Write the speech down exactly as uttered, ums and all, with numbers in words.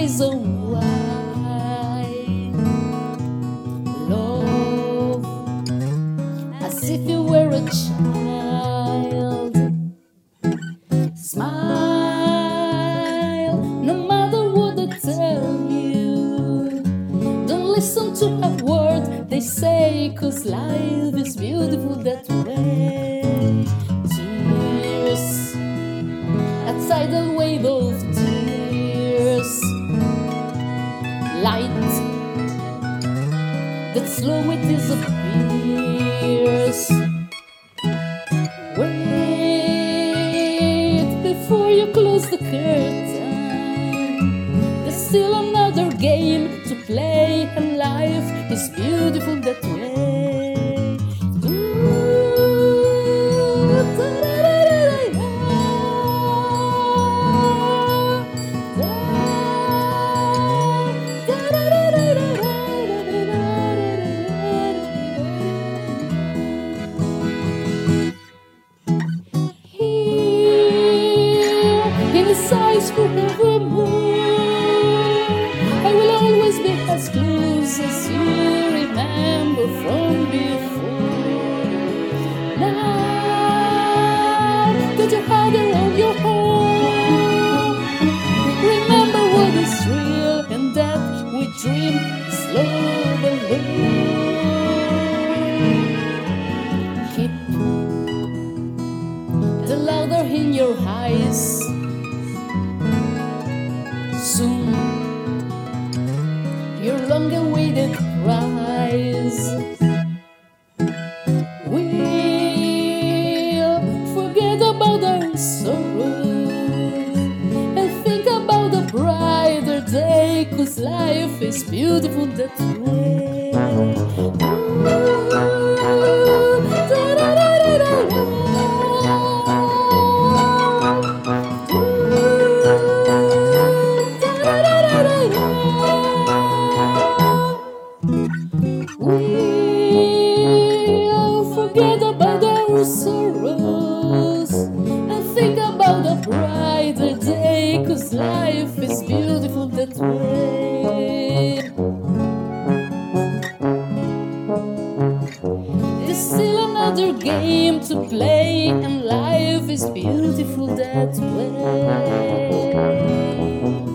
reason why. Love, as if you were a child. Smile, no matter what they tell you. Don't listen to a word they say, 'cause life is beautiful that way. Tears, a tidal wave of tears. Light that slowly disappears. Wait before you close the curtain. There's still another game to play, and life is beautiful that way. Eyes forevermore, I will always be as close as you remember from before. Now that you had her on your home, remember what is real, and that we dream is love alone. Keep the laughter in your eyes. Soon, your long-awaited prize will forget about our sorrow and think about the brighter day, 'cause life is beautiful that way. We'll forget about our sorrows and think about a brighter day, 'cause life is beautiful that way. There's still another game to play, and life is beautiful that way.